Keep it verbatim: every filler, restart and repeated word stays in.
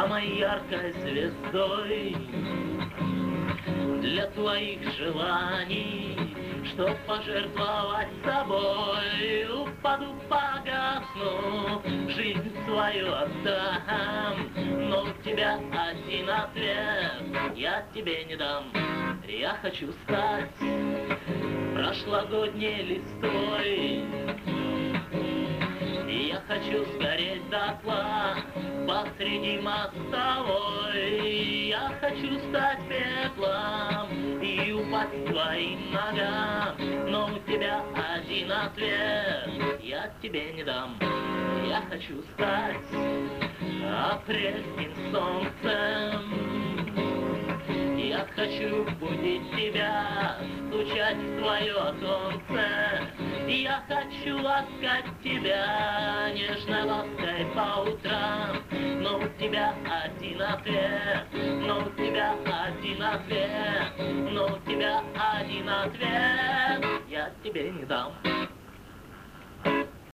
самой яркой звездой для твоих желаний, чтоб пожертвовать собой. Упаду, погасну, жизнь свою отдам, но у тебя один ответ я тебе не дам. Я хочу стать прошлогодней листвой, и я хочу сгореть дотла посреди мостовой. Я хочу стать пеплом и упасть к твоим ногам, но у тебя один ответ я тебе не дам. Я хочу стать апрельским солнцем, я хочу будить тебя, стучать в твое оконце. Я хочу ласкать тебя нежной лаской по утрам, но у тебя один ответ, но у тебя один ответ, но у тебя один ответ я тебе не дам.